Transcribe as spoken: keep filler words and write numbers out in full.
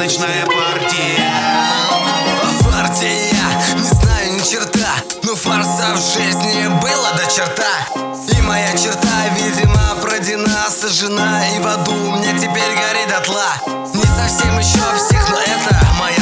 ночная партия. О фарте я не знаю ни черта, но фарса в жизни было до черта. И моя черта, видимо, пройдена, сожжена, и в аду мне теперь горит дотла. Не совсем еще всех, но это моя